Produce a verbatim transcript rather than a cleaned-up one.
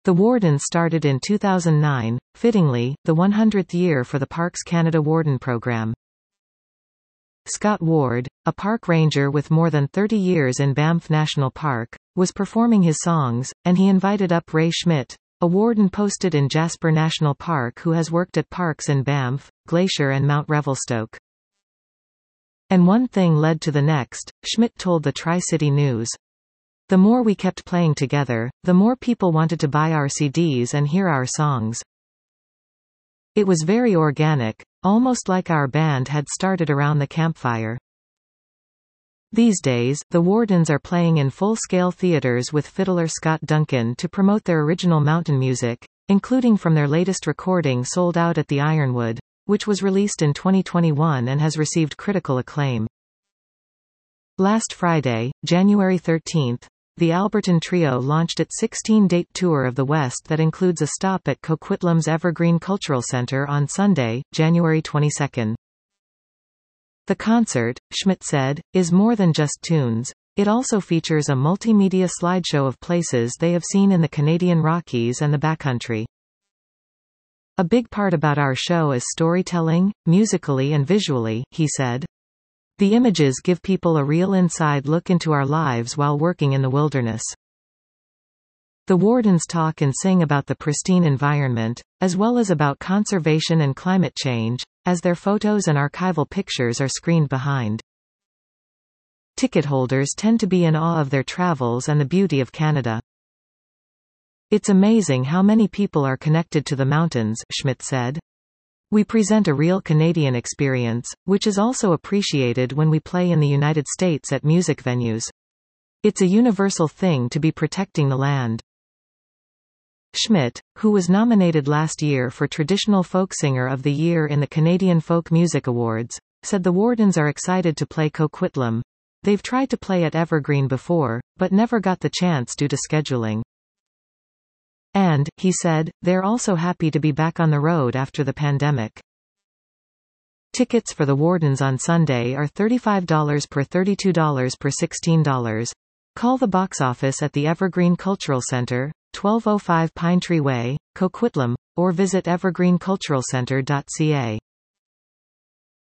The Warden started in two thousand nine, fittingly, the one hundredth year for the Parks Canada Warden program. Scott Ward, a park ranger with more than thirty years in Banff National Park, was performing his songs, and he invited up Ray Schmidt, a warden posted in Jasper National Park who has worked at parks in Banff, Glacier and Mount Revelstoke. And one thing led to the next, Schmidt told the Tri-City News. The more we kept playing together, the more people wanted to buy our C Ds and hear our songs. It was very organic, almost like our band had started around the campfire. These days, the Wardens are playing in full-scale theaters with fiddler Scott Duncan to promote their original mountain music, including from their latest recording Sold Out at the Ironwood, which was released in twenty twenty-one and has received critical acclaim. Last Friday, January thirteenth, the Alberton Trio launched its sixteen-date tour of the West that includes a stop at Coquitlam's Evergreen Cultural Centre on Sunday, January twenty-second. The concert, Schmidt said, is more than just tunes. It also features a multimedia slideshow of places they have seen in the Canadian Rockies and the backcountry. A big part about our show is storytelling, musically and visually, he said. The images give people a real inside look into our lives while working in the wilderness. The Wardens talk and sing about the pristine environment, as well as about conservation and climate change, as their photos and archival pictures are screened behind. Ticket holders tend to be in awe of their travels and the beauty of Canada. It's amazing how many people are connected to the mountains, Schmidt said. We present a real Canadian experience, which is also appreciated when we play in the United States at music venues. It's a universal thing to be protecting the land. Schmidt, who was nominated last year for Traditional Folk Singer of the Year in the Canadian Folk Music Awards, said the Wardens are excited to play Coquitlam. They've tried to play at Evergreen before, but never got the chance due to scheduling. And, he said, they're also happy to be back on the road after the pandemic. Tickets for the Wardens on Sunday are thirty-five dollars per thirty-two dollars per sixteen dollars. Call the box office at the Evergreen Cultural Centre, twelve oh five Pine Tree Way, Coquitlam, or visit evergreen cultural centre dot c a.